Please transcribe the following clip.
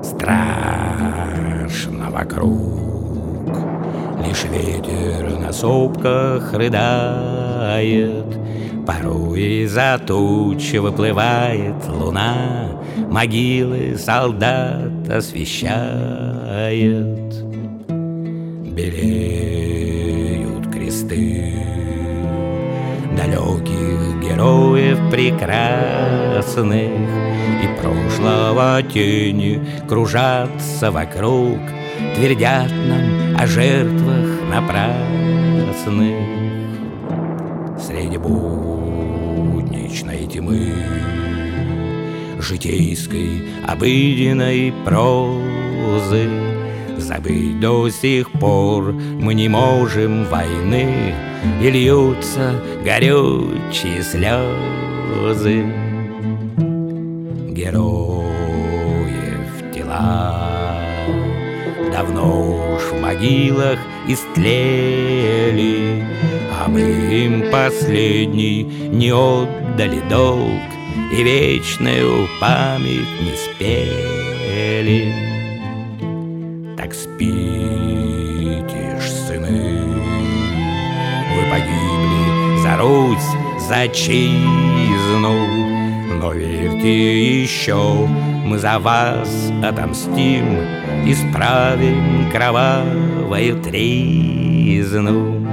Страшно вокруг, лишь ветер на сопках рыдает. Порой из-за туч выплывает луна, могилы солдат освещает. Белеют кресты далеких героев прекрасных, и прошлого тени кружатся вокруг, твердят нам о жертвах напрасных. Среди будничной тьмы, житейской обыденной прозы, забыть до сих пор мы не можем войны, и льются горючие слезы. Героев тела давно уж в могилах истлели, а мы им последний не отдали долг и вечную память не спели. Так спите ж, сыны, вы погибли за Русь, за отчизну, но верьте еще, мы за вас отомстим, исправим кровавую тризну.